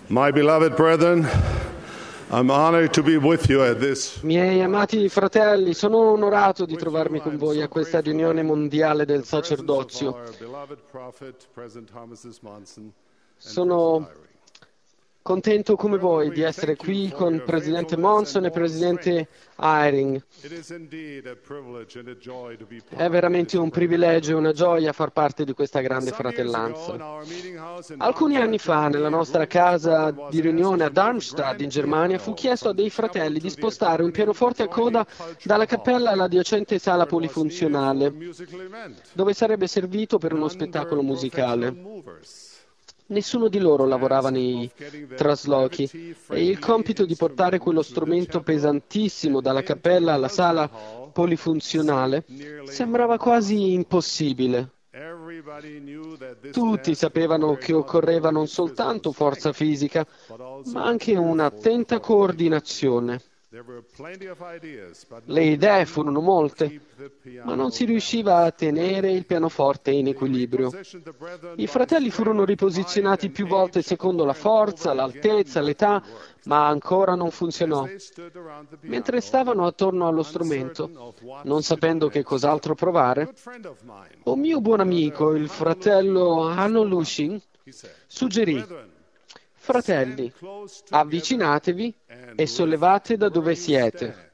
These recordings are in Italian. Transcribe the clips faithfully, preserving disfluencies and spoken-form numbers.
My beloved brethren, I'm honored to be with you at this. Miei amati fratelli, sono onorato di trovarmi con voi a questa riunione mondiale del sacerdozio. Sono contento come voi di essere qui con il Presidente Monson e il Presidente Eyring. È veramente un privilegio e una gioia far parte di questa grande fratellanza. Alcuni anni fa, nella nostra casa di riunione a Darmstadt, in Germania, fu chiesto a dei fratelli di spostare un pianoforte a coda dalla cappella alla adiacente sala polifunzionale, dove sarebbe servito per uno spettacolo musicale. Nessuno di loro lavorava nei traslochi e il compito di portare quello strumento pesantissimo dalla cappella alla sala polifunzionale sembrava quasi impossibile. Tutti sapevano che occorreva non soltanto forza fisica, ma anche un'attenta coordinazione. Le idee furono molte, ma non si riusciva a tenere il pianoforte in equilibrio. I fratelli furono riposizionati più volte secondo la forza, l'altezza, l'età, ma ancora non funzionò. Mentre stavano attorno allo strumento, non sapendo che cos'altro provare, un mio buon amico, il fratello Hanno Lushin, suggerì: fratelli, avvicinatevi e sollevate da dove siete.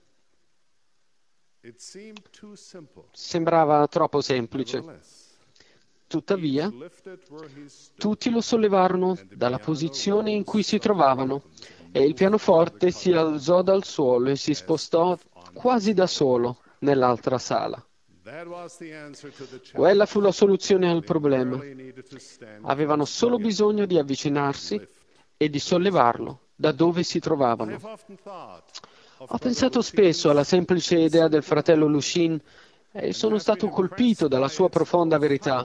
Sembrava troppo semplice. Tuttavia, tutti lo sollevarono dalla posizione in cui si trovavano e il pianoforte si alzò dal suolo e si spostò quasi da solo nell'altra sala. Quella fu la soluzione al problema. Avevano solo bisogno di avvicinarsi e di sollevarlo da dove si trovavano. Ho pensato spesso alla semplice idea del fratello Lushin e sono stato colpito dalla sua profonda verità.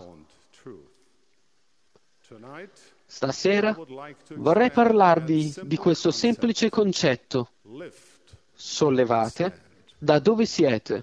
Stasera vorrei parlarvi di questo semplice concetto: sollevate da dove siete.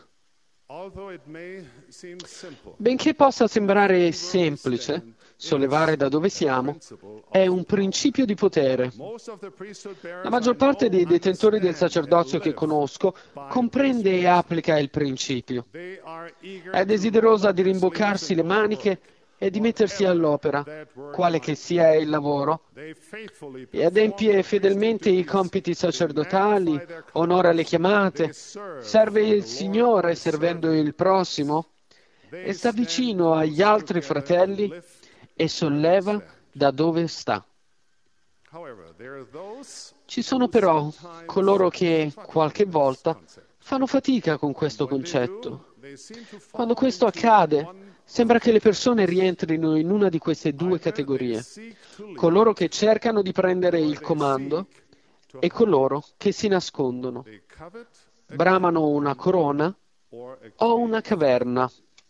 Benché possa sembrare semplice, sollevare da dove siamo è un principio di potere. La maggior parte dei detentori del sacerdozio che conosco comprende e applica il principio. È desiderosa di rimboccarsi le maniche e di mettersi all'opera, quale che sia il lavoro, e adempie fedelmente i compiti sacerdotali, onora le chiamate, serve il Signore servendo il prossimo, e sta vicino agli altri fratelli e solleva da dove sta. Ci sono però coloro che qualche volta fanno fatica con questo concetto. Quando questo accade, sembra che le persone rientrino in una di queste due categorie: coloro che cercano di prendere il comando e coloro che si nascondono, bramano una corona o una caverna.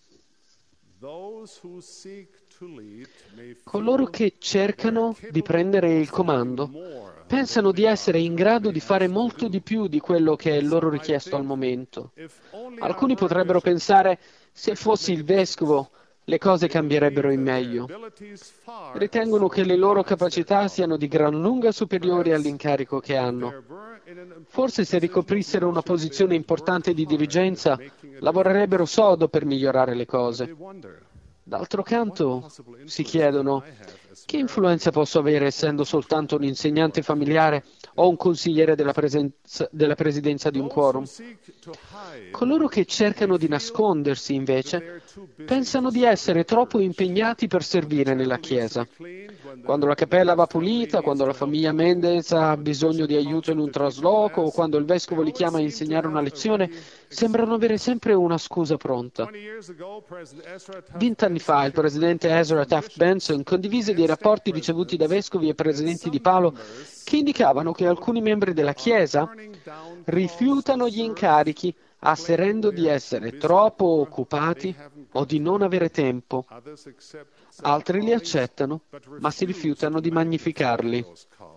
Coloro che cercano di prendere il comando pensano di essere in grado di fare molto di più di quello che è loro richiesto al momento. Alcuni potrebbero pensare: se fossi il vescovo, le cose cambierebbero in meglio. Ritengono che le loro capacità siano di gran lunga superiori all'incarico che hanno. Forse se ricoprissero una posizione importante di dirigenza, lavorerebbero sodo per migliorare le cose. D'altro canto, si chiedono: che influenza posso avere essendo soltanto un insegnante familiare o un consigliere della, presenza, della presidenza di un quorum? Coloro che cercano di nascondersi, invece, pensano di essere troppo impegnati per servire nella Chiesa. Quando la cappella va pulita, quando la famiglia Mendez ha bisogno di aiuto in un trasloco o quando il vescovo li chiama a insegnare una lezione, sembrano avere sempre una scusa pronta. Vent'anni fa il presidente Ezra Taft Benson condivise dei rapporti ricevuti da vescovi e presidenti di palo che indicavano che alcuni membri della Chiesa rifiutano gli incarichi asserendo di essere troppo occupati o di non avere tempo. Altri li accettano, ma si rifiutano di magnificarli.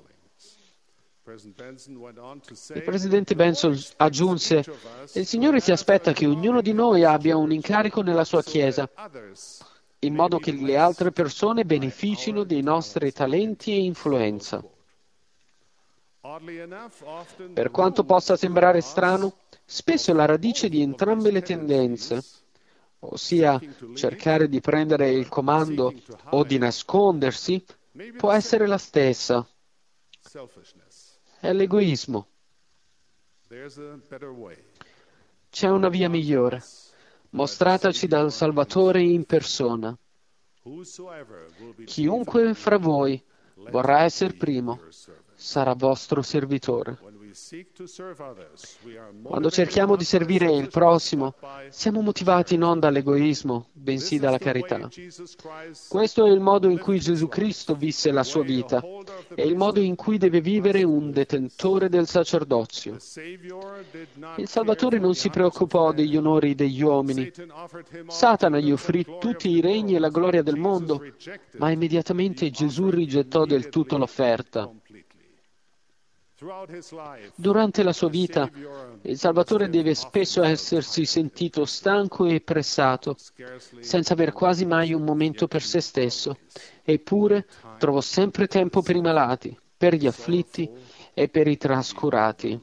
Il presidente Benson aggiunse: il Signore si aspetta che ognuno di noi abbia un incarico nella sua Chiesa, in modo che le altre persone beneficino dei nostri talenti e influenza. Per quanto possa sembrare strano, spesso è la radice di entrambe le tendenze, ossia cercare di prendere il comando o di nascondersi, può essere la stessa. È l'egoismo. C'è una via migliore, mostrataci dal Salvatore in persona. Chiunque fra voi vorrà essere primo, sarà vostro servitore. Quando cerchiamo di servire il prossimo, siamo motivati non dall'egoismo, bensì dalla carità. Questo è il modo in cui Gesù Cristo visse la sua vita, è il modo in cui deve vivere un detentore del sacerdozio. Il Salvatore non si preoccupò degli onori degli uomini. Satana gli offrì tutti i regni e la gloria del mondo, ma immediatamente Gesù rigettò del tutto l'offerta. Durante la sua vita, il Salvatore deve spesso essersi sentito stanco e pressato, senza aver quasi mai un momento per se stesso. Eppure trovò sempre tempo per i malati, per gli afflitti e per i trascurati.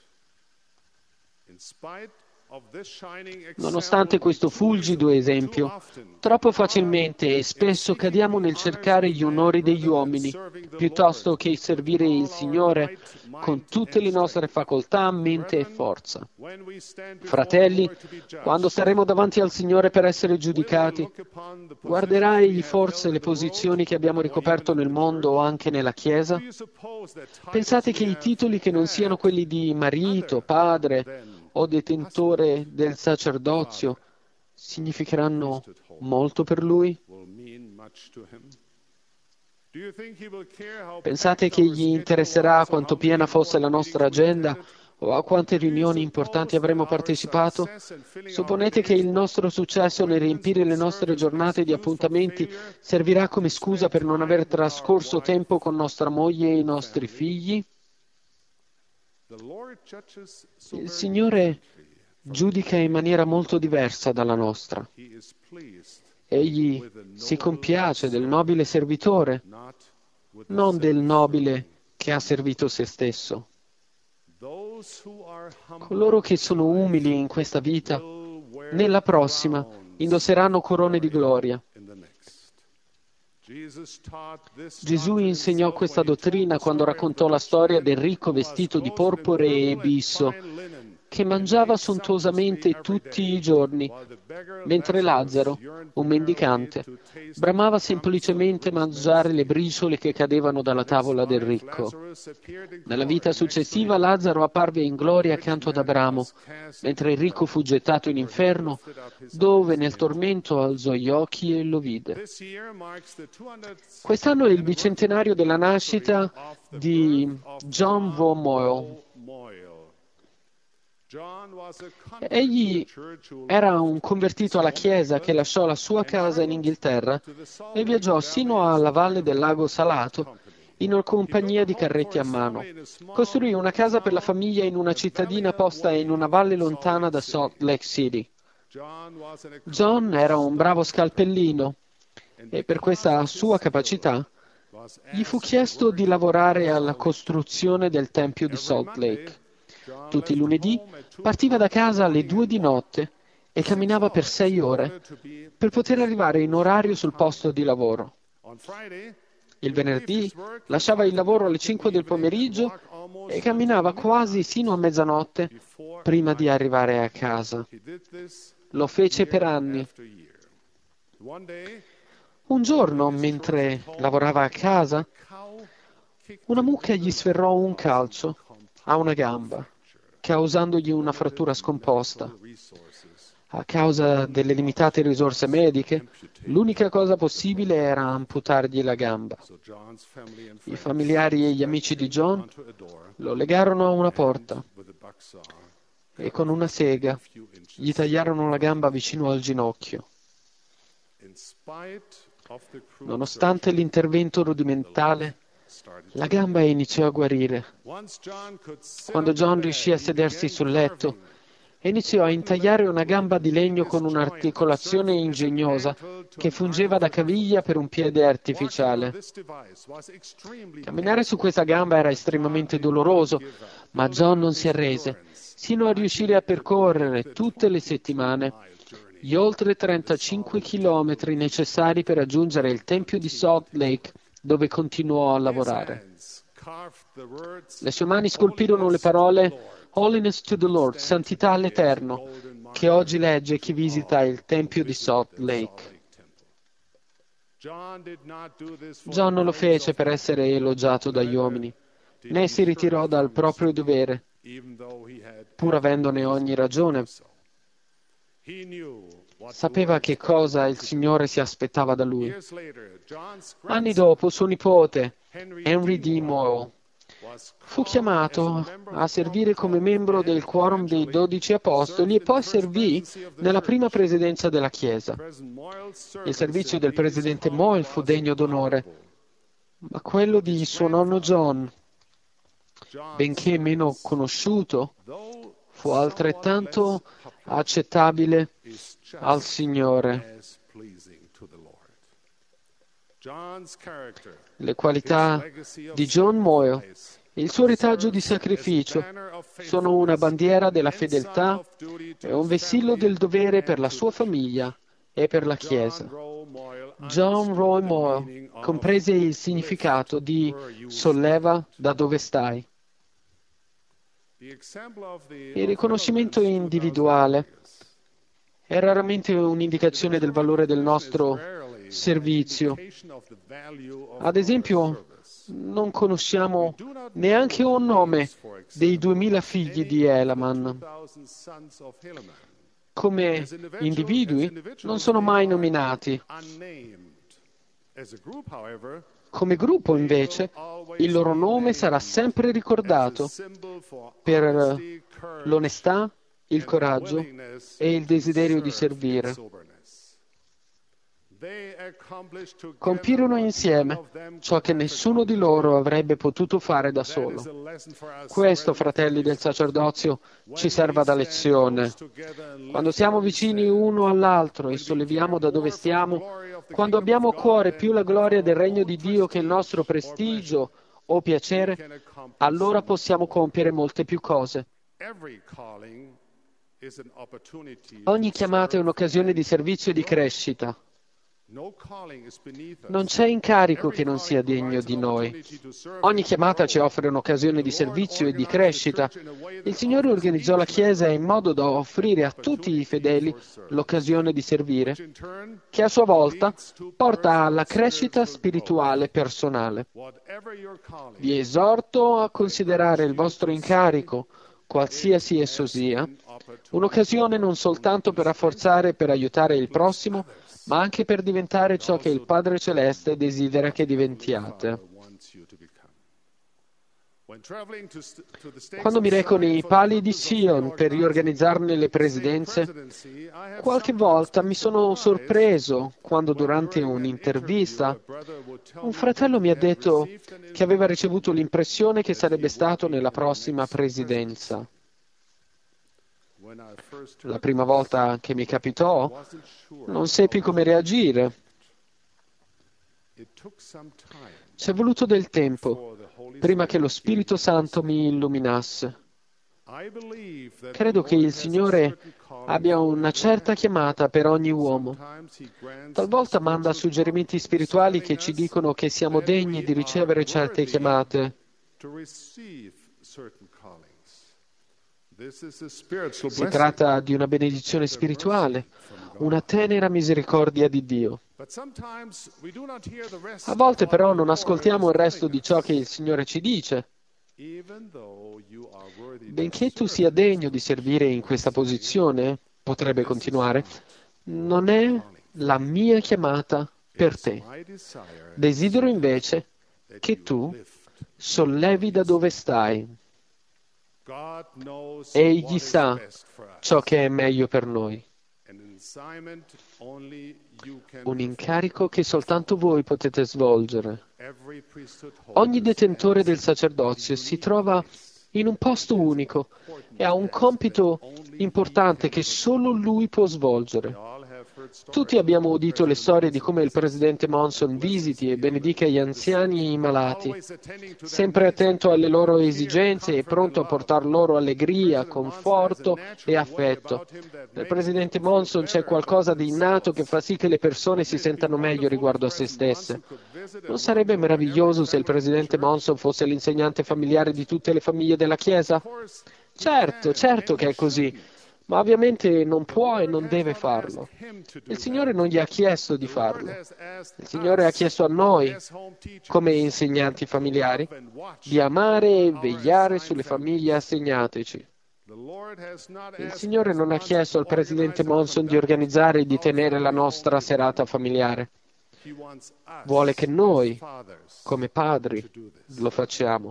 Nonostante questo fulgido esempio, troppo facilmente e spesso cadiamo nel cercare gli onori degli uomini, piuttosto che servire il Signore con tutte le nostre facoltà, mente e forza. Fratelli, quando saremo davanti al Signore per essere giudicati, guarderà Egli forse le posizioni che abbiamo ricoperto nel mondo o anche nella Chiesa? Pensate che i titoli che non siano quelli di marito, padre o detentore del sacerdozio significheranno molto per Lui? Pensate che gli interesserà quanto piena fosse la nostra agenda o a quante riunioni importanti avremo partecipato? Supponete che il nostro successo nel riempire le nostre giornate di appuntamenti servirà come scusa per non aver trascorso tempo con nostra moglie e i nostri figli? Il Signore giudica in maniera molto diversa dalla nostra. Egli si compiace del nobile servitore, non del nobile che ha servito se stesso. Coloro che sono umili in questa vita, nella prossima indosseranno corone di gloria. Gesù insegnò questa dottrina quando raccontò la storia del ricco vestito di porpore e bisso, che mangiava sontuosamente tutti i giorni, mentre Lazzaro, un mendicante, bramava semplicemente mangiare le briciole che cadevano dalla tavola del ricco. Nella vita successiva Lazzaro apparve in gloria accanto ad Abramo, mentre il ricco fu gettato in inferno, dove nel tormento alzò gli occhi e lo vide. Quest'anno è il bicentenario della nascita di John Von Moyle. Egli era un convertito alla Chiesa che lasciò la sua casa in Inghilterra e viaggiò sino alla valle del lago Salato in una compagnia di carretti a mano. Costruì una casa per la famiglia in una cittadina posta in una valle lontana da Salt Lake City. John era un bravo scalpellino e per questa sua capacità gli fu chiesto di lavorare alla costruzione del Tempio di Salt Lake. Tutti i lunedì partiva da casa alle due di notte e camminava per sei ore per poter arrivare in orario sul posto di lavoro. Il venerdì lasciava il lavoro alle cinque del pomeriggio e camminava quasi sino a mezzanotte prima di arrivare a casa. Lo fece per anni. Un giorno, mentre lavorava a casa, una mucca gli sferrò un calcio a una gamba, causandogli una frattura scomposta. A causa delle limitate risorse mediche, l'unica cosa possibile era amputargli la gamba. I familiari e gli amici di John lo legarono a una porta e con una sega gli tagliarono la gamba vicino al ginocchio. Nonostante l'intervento rudimentale, la gamba iniziò a guarire. Quando John riuscì a sedersi sul letto e iniziò a intagliare una gamba di legno con un'articolazione ingegnosa che fungeva da caviglia per un piede artificiale. Camminare su questa gamba era estremamente doloroso, ma John non si arrese, sino a riuscire a percorrere tutte le settimane gli oltre trentacinque chilometri necessari per raggiungere il Tempio di Salt Lake, dove continuò a lavorare. Le sue mani scolpirono le parole Holiness to the Lord, santità all'Eterno, che oggi legge chi visita il Tempio di Salt Lake. John non lo fece per essere elogiato dagli uomini, né si ritirò dal proprio dovere, pur avendone ogni ragione. Sapeva che cosa il Signore si aspettava da lui. Anni dopo, suo nipote, Henry D. Moyle, fu chiamato a servire come membro del quorum dei dodici apostoli e poi servì nella prima presidenza della Chiesa. Il servizio del presidente Moyle fu degno d'onore, ma quello di suo nonno John, benché meno conosciuto, fu altrettanto accettabile al Signore. Le qualità di John Moyle, il suo retaggio di sacrificio, sono una bandiera della fedeltà e un vessillo del dovere per la sua famiglia e per la Chiesa. John Roy Moyle comprese il significato di solleva da dove stai. Il riconoscimento individuale è raramente un'indicazione del valore del nostro servizio. Ad esempio, non conosciamo neanche un nome dei duemila figli di Helaman. Come individui non sono mai nominati. Come gruppo, invece, il loro nome sarà sempre ricordato per l'onestà, il coraggio e il desiderio di servire. Compirono insieme ciò che nessuno di loro avrebbe potuto fare da solo. Questo, fratelli del sacerdozio, ci serve da lezione. Quando siamo vicini uno all'altro e solleviamo da dove stiamo, quando abbiamo a cuore più la gloria del regno di Dio che il nostro prestigio o piacere, allora possiamo compiere molte più cose. Ogni chiamata è un'occasione di servizio e di crescita. Non c'è incarico che non sia degno di noi. Ogni chiamata ci offre un'occasione di servizio e di crescita. Il Signore organizzò la Chiesa in modo da offrire a tutti i fedeli l'occasione di servire, che a sua volta porta alla crescita spirituale personale. Vi esorto a considerare il vostro incarico, qualsiasi esso sia, un'occasione non soltanto per rafforzare e per aiutare il prossimo, ma anche per diventare ciò che il Padre Celeste desidera che diventiate. Quando mi reco nei pali di Sion per riorganizzarne le presidenze, qualche volta mi sono sorpreso quando durante un'intervista un fratello mi ha detto che aveva ricevuto l'impressione che sarebbe stato nella prossima presidenza. La prima volta che mi capitò, non seppi come reagire. Ci è voluto del tempo prima che lo Spirito Santo mi illuminasse. Credo che il Signore abbia una certa chiamata per ogni uomo. Talvolta manda suggerimenti spirituali che ci dicono che siamo degni di ricevere certe chiamate. Si tratta di una benedizione spirituale, una tenera misericordia di Dio. A volte però non ascoltiamo il resto di ciò che il Signore ci dice. Benché tu sia degno di servire in questa posizione, potrebbe continuare, non è la mia chiamata per te. Desidero invece che tu sollevi da dove stai. Egli sa ciò che è meglio per noi. Un incarico che soltanto voi potete svolgere. Ogni detentore del sacerdozio si trova in un posto unico e ha un compito importante che solo lui può svolgere. Tutti abbiamo udito le storie di come il presidente Monson visiti e benedica gli anziani e i malati, sempre attento alle loro esigenze e pronto a portar loro allegria, conforto e affetto. Nel presidente Monson c'è qualcosa di innato che fa sì che le persone si sentano meglio riguardo a se stesse. Non sarebbe meraviglioso se il presidente Monson fosse l'insegnante familiare di tutte le famiglie della Chiesa? Certo, certo che è così. Ma ovviamente non può e non deve farlo. Il Signore non gli ha chiesto di farlo. Il Signore ha chiesto a noi, come insegnanti familiari, di amare e vegliare sulle famiglie assegnateci. Il Signore non ha chiesto al presidente Monson di organizzare e di tenere la nostra serata familiare. Vuole che noi, come padri, lo facciamo.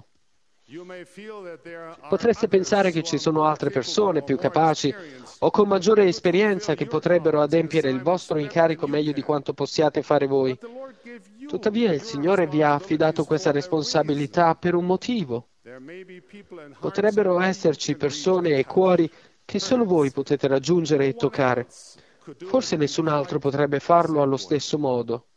Potreste pensare che ci sono altre persone più capaci o con maggiore esperienza che potrebbero adempiere il vostro incarico meglio di quanto possiate fare voi. Tuttavia il Signore vi ha affidato questa responsabilità per un motivo. Potrebbero esserci persone e cuori che solo voi potete raggiungere e toccare. Forse nessun altro potrebbe farlo allo stesso modo.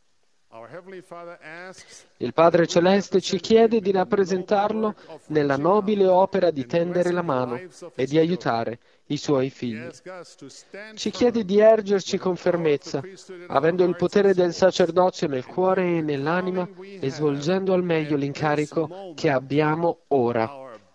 Il Padre Celeste ci chiede di rappresentarlo nella nobile opera di tendere la mano e di aiutare i suoi figli. Ci chiede di ergerci con fermezza, avendo il potere del sacerdozio nel cuore e nell'anima e svolgendo al meglio l'incarico che abbiamo ora.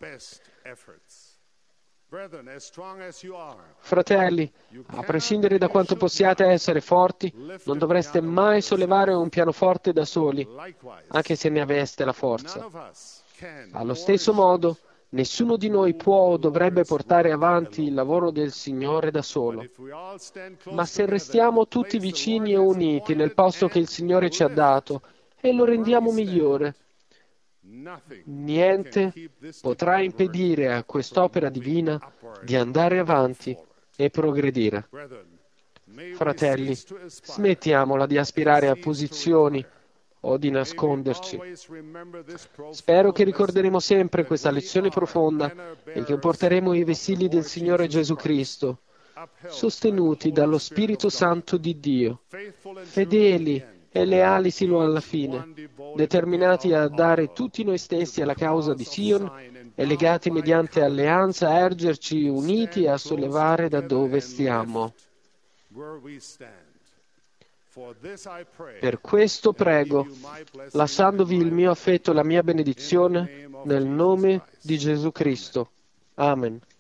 Fratelli, a prescindere da quanto possiate essere forti, non dovreste mai sollevare un pianoforte da soli, anche se ne aveste la forza. Allo stesso modo, nessuno di noi può o dovrebbe portare avanti il lavoro del Signore da solo. Ma se restiamo tutti vicini e uniti nel posto che il Signore ci ha dato e lo rendiamo migliore, niente potrà impedire a quest'opera divina di andare avanti e progredire. Fratelli, smettiamola di aspirare a posizioni o di nasconderci. Spero che ricorderemo sempre questa lezione profonda e che porteremo i vessilli del Signore Gesù Cristo, sostenuti dallo Spirito Santo di Dio, fedeli e leali sino alla fine, determinati a dare tutti noi stessi alla causa di Sion e legati mediante alleanza a ergerci uniti e a sollevare da dove stiamo. Per questo prego, lasciandovi il mio affetto e la mia benedizione, nel nome di Gesù Cristo. Amen.